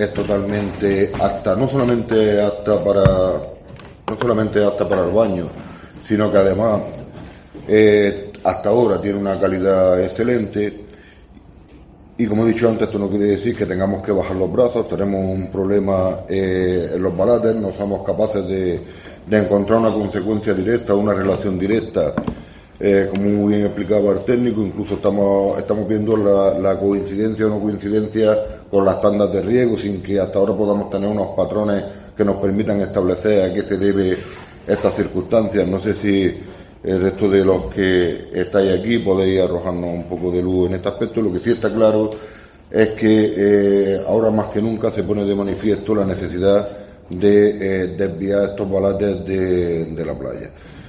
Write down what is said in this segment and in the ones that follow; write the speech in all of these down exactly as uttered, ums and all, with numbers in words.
es totalmente apta, no solamente apta para, no solamente apta para el baño, sino que además eh, hasta ahora tiene una calidad excelente. Y como he dicho antes, esto no quiere decir que tengamos que bajar los brazos. Tenemos un problema eh, en los balates, no somos capaces de, de encontrar una consecuencia directa, una relación directa, eh, como muy bien explicaba el técnico. Incluso estamos, estamos viendo la, la coincidencia o no coincidencia con las tandas de riego, sin que hasta ahora podamos tener unos patrones que nos permitan establecer a qué se debe estas circunstancias. No sé si el resto de los que estáis aquí podéis arrojarnos un poco de luz en este aspecto. Lo que sí está claro es que eh, ahora más que nunca se pone de manifiesto la necesidad de eh, desviar estos balates de, de la playa.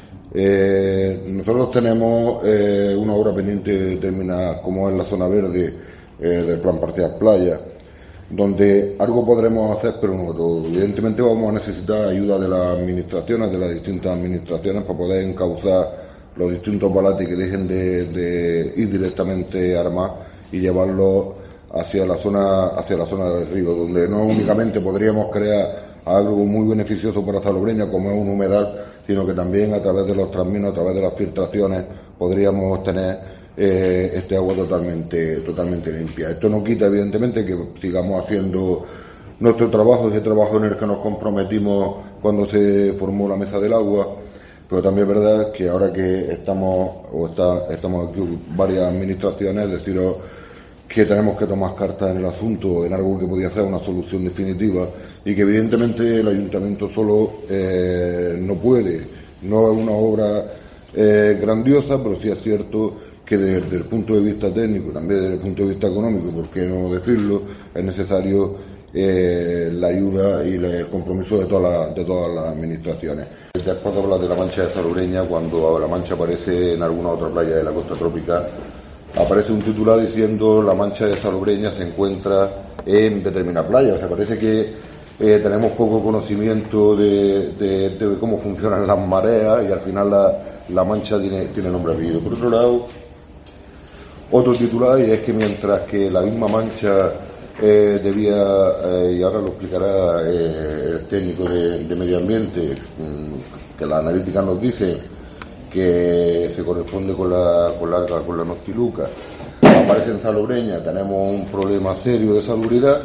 Eh, nosotros tenemos eh, una obra pendiente de terminar, como es la zona verde eh, del plan parcial playa, donde algo podremos hacer, pero no todo. Evidentemente vamos a necesitar ayuda de las administraciones, de las distintas administraciones, para poder encauzar los distintos balates que dejen de, de ir directamente a Armás y llevarlos hacia la zona hacia la zona del río, donde no únicamente podríamos crear algo muy beneficioso para Salobreña, como es un humedal, sino que también a través de los transminos, a través de las filtraciones, podríamos obtener Eh, este agua totalmente totalmente limpia. Esto no quita evidentemente que sigamos haciendo nuestro trabajo, ese trabajo en el que nos comprometimos cuando se formó la mesa del agua, pero también es verdad que ahora que estamos o está, estamos aquí varias administraciones, deciros que tenemos que tomar cartas en el asunto, en algo que podía ser una solución definitiva, y que evidentemente el ayuntamiento solo eh, no puede, no es una obra eh, grandiosa, pero sí es cierto que desde el punto de vista técnico, también desde el punto de vista económico, por qué no decirlo, es necesario eh, la ayuda y el compromiso de, toda la, de todas las administraciones. Después de hablar de la mancha de Salobreña, cuando la mancha aparece en alguna otra playa de la costa tropical, aparece un titular diciendo la mancha de Salobreña se encuentra en determinada playa. O sea, parece que eh, tenemos poco conocimiento de, de, de cómo funcionan las mareas, y al final la, la mancha tiene, tiene nombre y apellido. Por otro lado, otro titular, y es que mientras que la misma mancha eh, debía, eh, y ahora lo explicará eh, el técnico de, de medio ambiente, mmm, que la analítica nos dice que se corresponde con la, con la, con la Noctiluca, aparece en Salobreña, tenemos un problema serio de salubridad,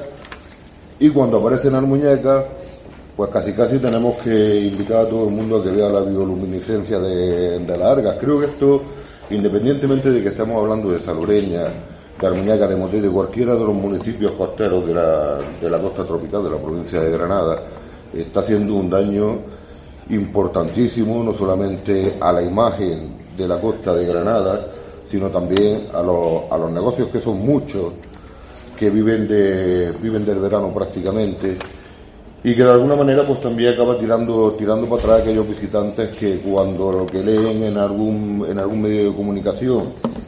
y cuando aparece en Almuñécar, pues casi casi tenemos que invitar a todo el mundo a que vea la bioluminiscencia de, de las algas. Creo que esto, independientemente de que estemos hablando de Salobreña, de Almuñécar, de Motril, de cualquiera de los municipios costeros de la, de la costa tropical de la provincia de Granada, está haciendo un daño importantísimo, no solamente a la imagen de la costa de Granada, sino también a los, a los negocios, que son muchos, que viven, de, viven del verano prácticamente, y que de alguna manera pues también acaba tirando tirando para atrás aquellos visitantes que cuando lo que leen en algún en algún medio de comunicación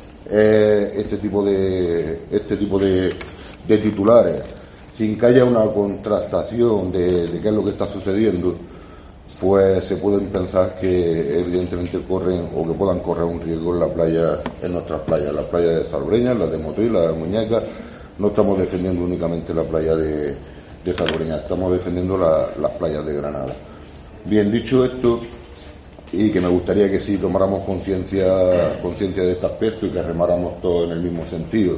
es este tipo de este tipo de, de titulares, sin que haya una contrastación de, de qué es lo que está sucediendo, pues se pueden pensar que evidentemente corren o que puedan correr un riesgo en la playa, en nuestras playas, las playas de Salobreña, las de Motril, las de Almuñécar. No estamos defendiendo únicamente la playa de de Salobreña, estamos defendiendo la, las playas de Granada. Bien, dicho esto, y que me gustaría que sí tomáramos conciencia conciencia de este aspecto y que remáramos todos en el mismo sentido,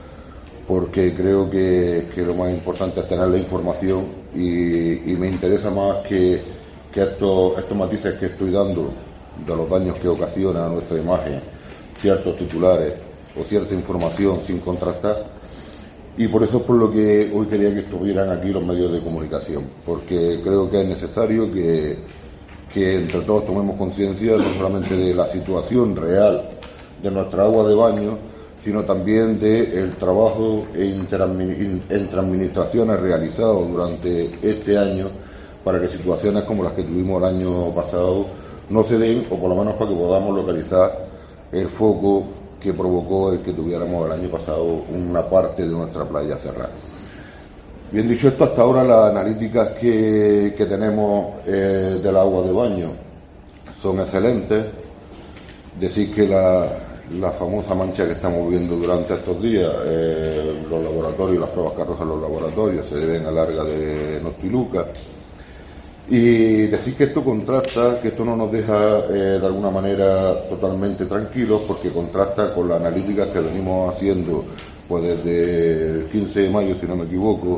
porque creo que, que lo más importante es tener la información, y, y me interesa más que, que estos, estos matices que estoy dando de los daños que ocasionan a nuestra imagen ciertos titulares o cierta información sin contrastar. Y por eso es por lo que hoy quería que estuvieran aquí los medios de comunicación, porque creo que es necesario que, que entre todos tomemos conciencia no solamente de la situación real de nuestra agua de baño, sino también del trabajo entre administraciones realizado durante este año para que situaciones como las que tuvimos el año pasado no se den, o por lo menos para que podamos localizar el foco que provocó el que tuviéramos el año pasado una parte de nuestra playa cerrada. Bien, dicho esto, hasta ahora las analíticas que, que tenemos eh, del agua de baño son excelentes. Decir que la, la famosa mancha que estamos viendo durante estos días, eh, los laboratorios, las pruebas que arrojan los laboratorios se deben al alga de Noctiluca. Y decir que esto contrasta, que esto no nos deja eh, de alguna manera totalmente tranquilos, porque contrasta con las analíticas que venimos haciendo pues desde el quince de mayo, si no me equivoco,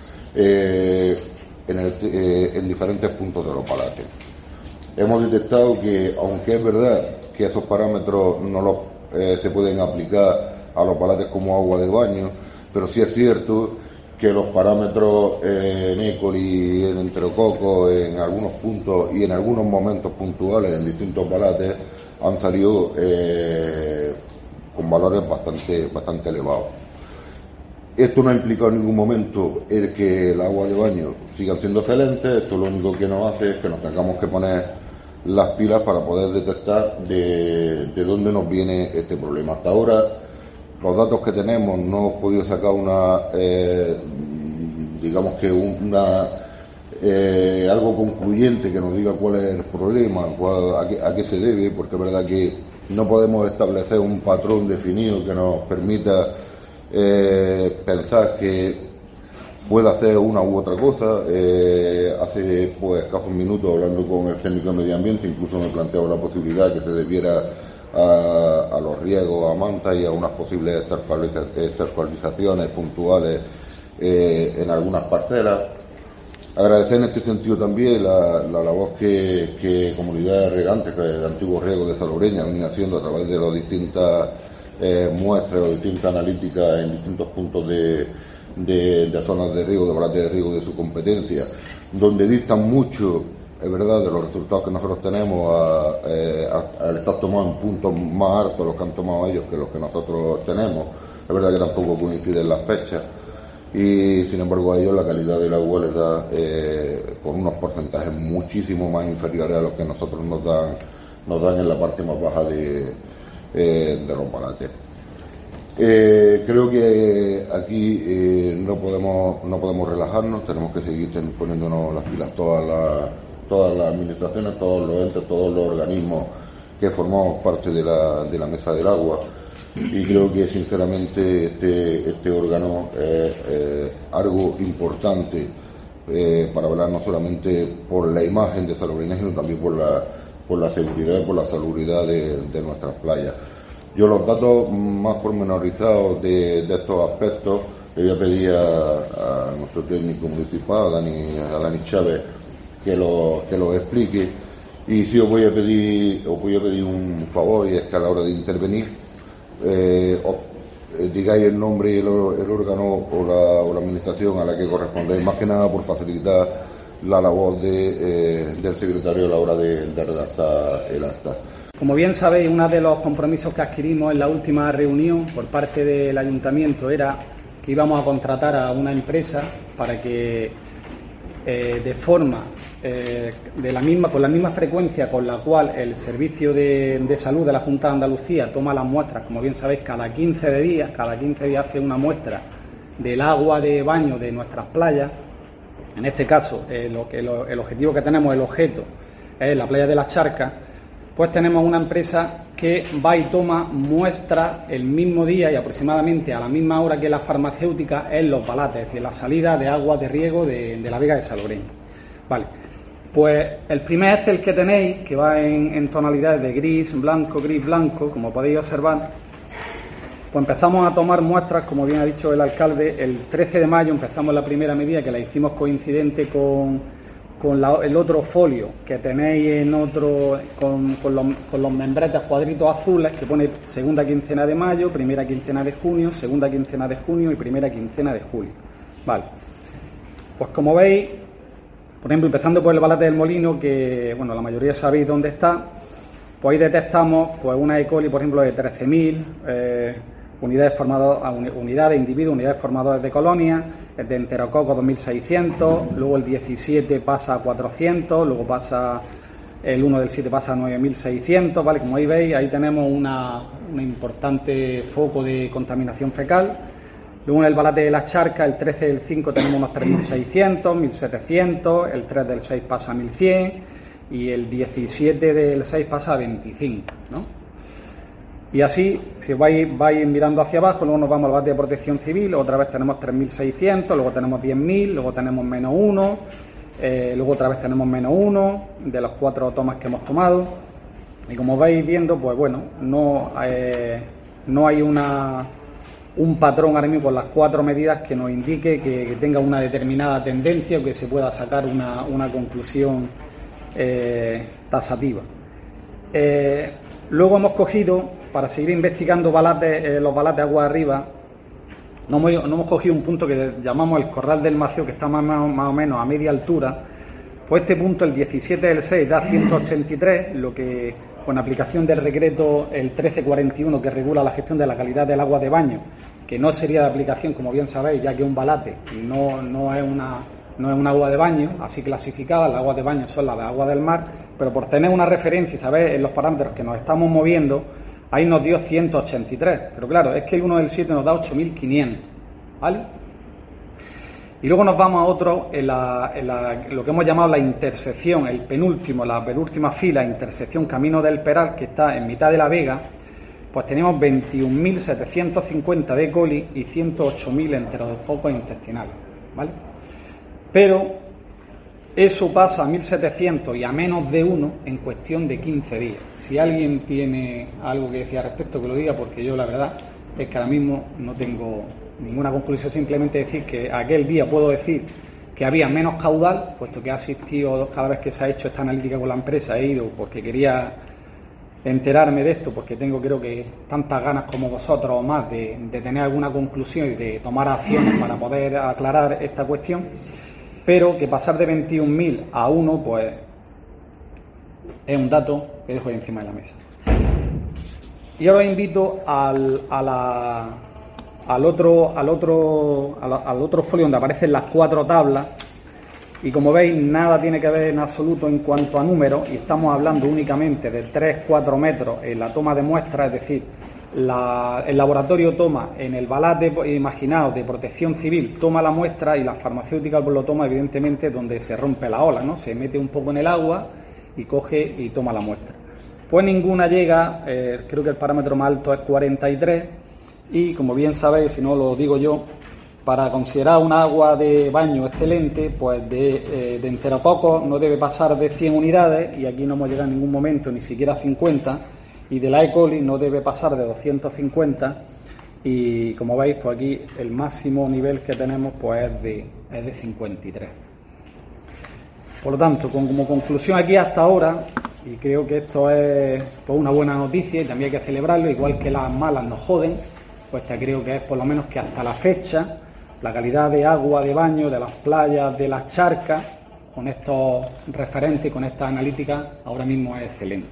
eh, en, el, eh, en diferentes puntos de los palates. Hemos detectado que, aunque es verdad que esos parámetros no los, eh, se pueden aplicar a los palates como agua de baño, pero sí es cierto que los parámetros eh, en E. coli, en enterococo, en algunos puntos y en algunos momentos puntuales en distintos palates han salido eh, con valores bastante, bastante elevados. Esto no ha implicado en ningún momento el que el agua de baño siga siendo excelente. Esto lo único que nos hace es que nos tengamos que poner las pilas para poder detectar de, de dónde nos viene este problema. Hasta ahora, los datos que tenemos, no hemos podido sacar una, eh, digamos que una, eh, algo concluyente que nos diga cuál es el problema, cuál, a, qué, a qué se debe, porque es verdad que no podemos establecer un patrón definido que nos permita eh, pensar que puede hacer una u otra cosa. Eh, hace pues escasos minutos, hablando con el técnico de medio ambiente, incluso me planteaba la posibilidad que se debiera A, a los riegos a manta y a unas posibles estercualizaciones puntuales eh, en algunas parcelas. Agradecer en este sentido también la, la labor que, que comunidades regantes, que el antiguo riego de Salobreña venía haciendo a través de las distintas eh, muestras o distintas analíticas en distintos puntos de, de, de zonas de riego, de palates de riego de su competencia, donde distan mucho, es verdad, de los resultados que nosotros tenemos a, eh, a, al estar tomado en puntos más altos los que han tomado ellos que los que nosotros tenemos. Es verdad que tampoco coinciden las fechas y sin embargo a ellos la calidad del agua les da eh, con unos porcentajes muchísimo más inferiores a los que nosotros nos dan nos dan en la parte más baja de, eh, de los palates. Eh, creo que aquí eh, no podemos no podemos relajarnos, tenemos que seguir poniéndonos las pilas todas las todas las administraciones, todos los entes, todos los organismos que formamos parte de la, de la mesa del agua, y creo que sinceramente este, este órgano es eh, algo importante eh, para hablar no solamente por la imagen de Salobreña, sino también por la, por la seguridad y por la salubridad de, de nuestras playas. Yo los datos más pormenorizados de, de estos aspectos le voy a pedir a, a nuestro técnico municipal, a Dani, a Dani Chávez, que lo, que lo explique, y sí os voy a pedir os voy a pedir un favor, y es que a la hora de intervenir eh, os, eh, digáis el nombre y el, el órgano o la, o la administración a la que correspondéis, más que nada por facilitar la labor de, eh, del secretario a la hora de, de redactar el acta. Como bien sabéis, uno de los compromisos que adquirimos en la última reunión por parte del ayuntamiento era que íbamos a contratar a una empresa para que eh, de forma eh, de la misma con la misma frecuencia con la cual el servicio de, de salud de la Junta de Andalucía toma las muestras, como bien sabéis, cada quince de días, cada quince días hace una muestra del agua de baño de nuestras playas. En este caso, eh, lo que, lo, el objetivo que tenemos, el objeto, es la playa de las Charcas. Pues tenemos una empresa que va y toma muestras el mismo día y aproximadamente a la misma hora que la farmacéutica en los palates, es decir, la salida de agua de riego de, de la Vega de Salobreña. Vale, pues el primer Excel que tenéis, que va en, en tonalidades de gris, blanco, gris, blanco, como podéis observar, pues empezamos a tomar muestras, como bien ha dicho el alcalde, el trece de mayo empezamos la primera medida, que la hicimos coincidente con... con la, el otro folio que tenéis en otro, con, con, los, con los membretes cuadritos azules que pone segunda quincena de mayo, primera quincena de junio, segunda quincena de junio y primera quincena de julio. Vale, pues como veis, por ejemplo, empezando por el Palate del Molino, que bueno, la mayoría sabéis dónde está, pues ahí detectamos pues una E. coli, por ejemplo, de trece mil eh, unidades formadoras, unidades, individuos, unidades formadoras de colonias, de enterococo dos mil seiscientos, luego el diecisiete pasa a cuatrocientos, luego pasa el uno del siete pasa a nueve mil seiscientos, ¿vale? Como ahí veis, ahí tenemos una, un importante foco de contaminación fecal. Luego en el Balate de las Charcas, el trece del cinco tenemos unos tres mil seiscientos, mil setecientos, el tres del seis pasa a mil cien y el diecisiete del seis pasa a veinticinco, ¿no? Y así, si vais, vais mirando hacia abajo, luego nos vamos al valor de protección civil, otra vez tenemos tres mil seiscientos, luego tenemos diez mil, luego tenemos menos uno, eh, luego otra vez tenemos menos uno de las cuatro tomas que hemos tomado. Y como vais viendo, pues bueno, no, eh, no hay una, un patrón ahora mismo con las cuatro medidas que nos indique que, que tenga una determinada tendencia o que se pueda sacar una, una conclusión eh, tasativa. Eh, luego hemos cogido, para seguir investigando balates, eh, los balates agua arriba, no hemos, no hemos cogido un punto que llamamos el Corral del Mació, que está más, más, más o menos a media altura. Pues este punto, el diecisiete del seis, da ciento ochenta y tres, lo que con aplicación del decreto el trece cuarenta y uno, que regula la gestión de la calidad del agua de baño, que no sería de aplicación, como bien sabéis, ya que es un balate y no, no es una no es un agua de baño, así clasificada. Las aguas de baño son las de agua del mar, pero por tener una referencia y saber en los parámetros que nos estamos moviendo, ahí nos dio ciento ochenta y tres, pero claro, es que el uno del siete nos da ocho mil quinientos, ¿vale? Y luego nos vamos a otro, en, la, en la, lo que hemos llamado la intersección, el penúltimo, la penúltima fila, intersección Camino del Peral, que está en mitad de la vega. Pues tenemos veintiún mil setecientos cincuenta de E. coli y ciento ocho mil enterococos intestinales, ¿vale? Pero eso pasa a mil setecientos y a menos de uno en cuestión de quince días. Si alguien tiene algo que decir al respecto, que lo diga, porque yo la verdad es que ahora mismo no tengo ninguna conclusión, simplemente decir que aquel día puedo decir que había menos caudal, puesto que ha asistido cada vez que se ha hecho esta analítica con la empresa, he ido porque quería enterarme de esto, porque tengo creo que tantas ganas como vosotros o más de, de tener alguna conclusión y de tomar acciones para poder aclarar esta cuestión. Pero que pasar de veintiún mil a uno, pues es un dato que dejo ahí encima de la mesa. Y ahora os invito al, a la, al otro, al otro, al, al otro folio donde aparecen las cuatro tablas. Y como veis, nada tiene que ver en absoluto en cuanto a números, y estamos hablando únicamente de tres a cuatro metros en la toma de muestra, es decir, La, el laboratorio toma en el balate imaginado de protección civil, toma la muestra y la farmacéutica lo toma evidentemente donde se rompe la ola, ¿no? Se mete un poco en el agua y coge y toma la muestra. Pues ninguna llega, eh, creo que el parámetro más alto es cuarenta y tres, y como bien sabéis, si no lo digo yo, para considerar un agua de baño excelente, pues de, eh, de enterococos no debe pasar de cien unidades, y aquí no hemos llegado en ningún momento ni siquiera a cincuenta, y de la E. coli no debe pasar de doscientos cincuenta, y como veis, pues aquí el máximo nivel que tenemos pues es de, es de cincuenta y tres. Por lo tanto, con, como conclusión aquí hasta ahora, y creo que esto es pues, una buena noticia y también hay que celebrarlo, igual que las malas nos joden, pues esta creo que es por lo menos que hasta la fecha la calidad de agua de baño de las playas, de las charcas, con estos referentes, con estas analíticas, ahora mismo es excelente.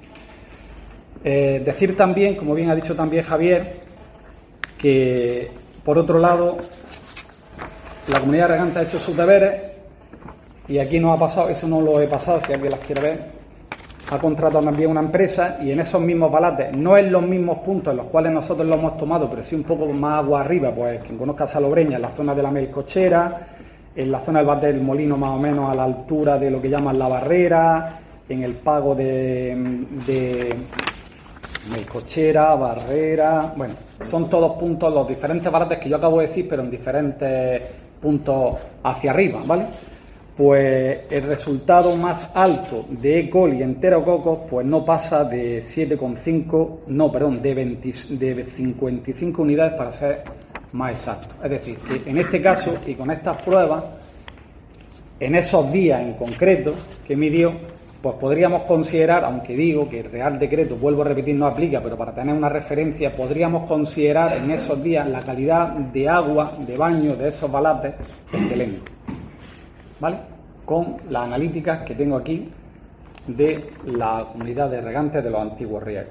Eh, decir también, como bien ha dicho también Javier, que por otro lado la comunidad regante ha hecho sus deberes, y aquí nos ha pasado, eso no lo he pasado, si alguien las quiere ver, ha contratado también una empresa, y en esos mismos balates, no en los mismos puntos en los cuales nosotros lo hemos tomado, pero sí un poco más agua arriba, pues quien conozca Salobreña, en la zona de la Melcochera, en la zona del Val del Molino más o menos a la altura de lo que llaman la Barrera, en el pago de... de Melcochera, Barrera, bueno, son todos puntos, los diferentes balates que yo acabo de decir, pero en diferentes puntos hacia arriba, ¿vale? Pues el resultado más alto de E. coli enterococos, pues no pasa de siete coma cinco, no, perdón, de, veinte, de cincuenta y cinco unidades para ser más exacto. Es decir, que en este caso y con estas pruebas, en esos días en concreto que midió, pues podríamos considerar, aunque digo que el Real Decreto, vuelvo a repetir, no aplica, pero para tener una referencia, podríamos considerar en esos días la calidad de agua, de baño de esos balates excelente, ¿vale? Con las analíticas que tengo aquí de la comunidad de regantes de los antiguos riegos.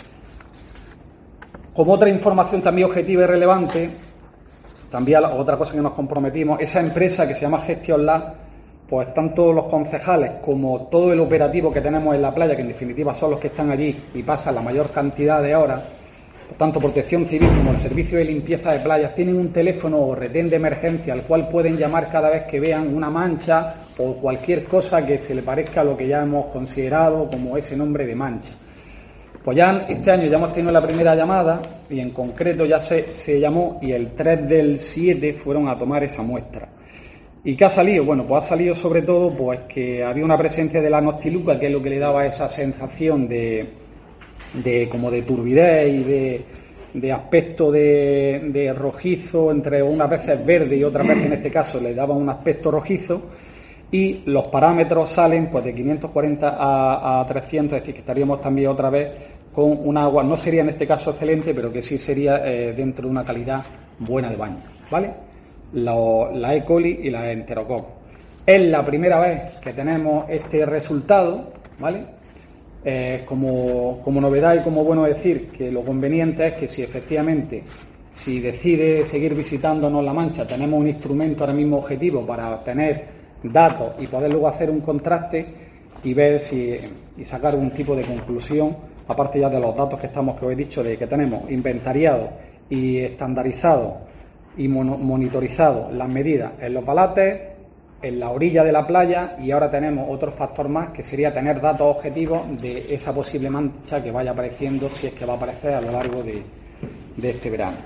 Como otra información también objetiva y relevante, también otra cosa que nos comprometimos, esa empresa que se llama Gestion Lab, pues tanto los concejales como todo el operativo que tenemos en la playa, que en definitiva son los que están allí y pasan la mayor cantidad de horas, tanto Protección Civil como el Servicio de Limpieza de Playas, tienen un teléfono o retén de emergencia al cual pueden llamar cada vez que vean una mancha o cualquier cosa que se le parezca a lo que ya hemos considerado como ese nombre de mancha. Pues ya este año ya hemos tenido la primera llamada y en concreto ya se, se llamó y el tres del siete fueron a tomar esa muestra. ¿Y qué ha salido? Bueno, pues ha salido sobre todo pues que había una presencia de la noctiluca, que es lo que le daba esa sensación de, de como de turbidez y de, de aspecto de, de rojizo, entre unas veces verde y otras veces en este caso le daba un aspecto rojizo. Y los parámetros salen pues de quinientos cuarenta a, a trescientos, es decir, que estaríamos también otra vez con un agua, no sería en este caso excelente, pero que sí sería eh, dentro de una calidad buena de baño, ¿vale? Lo, la E. coli y la enterococos. Es la primera vez que tenemos este resultado, ¿vale? Eh, como, como novedad y como bueno decir que lo conveniente es que si efectivamente, si decide seguir visitándonos La Mancha, tenemos un instrumento ahora mismo objetivo para tener datos y poder luego hacer un contraste y ver si y sacar un tipo de conclusión, aparte ya de los datos que estamos, que os he dicho, de que tenemos inventariado y estandarizado y mono, monitorizado las medidas en los balates, en la orilla de la playa, y ahora tenemos otro factor más que sería tener datos objetivos de esa posible mancha que vaya apareciendo, si es que va a aparecer a lo largo de, de este verano.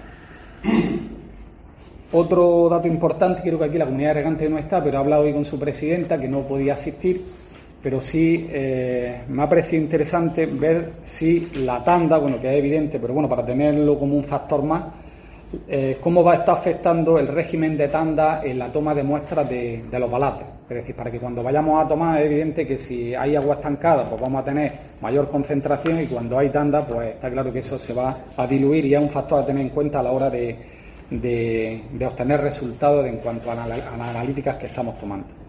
Otro dato importante, creo que aquí la comunidad de regantes no está, pero he hablado hoy con su presidenta, que no podía asistir, pero sí eh, me ha parecido interesante ver si la tanda, bueno, que es evidente, pero bueno, para tenerlo como un factor más, eh, cómo va a estar afectando el régimen de tanda en la toma de muestras de, de los balates. Es decir, para que cuando vayamos a tomar, es evidente que si hay agua estancada, pues vamos a tener mayor concentración, y cuando hay tanda, pues está claro que eso se va a diluir y es un factor a tener en cuenta a la hora de, de, de obtener resultados en cuanto a, a las analíticas que estamos tomando.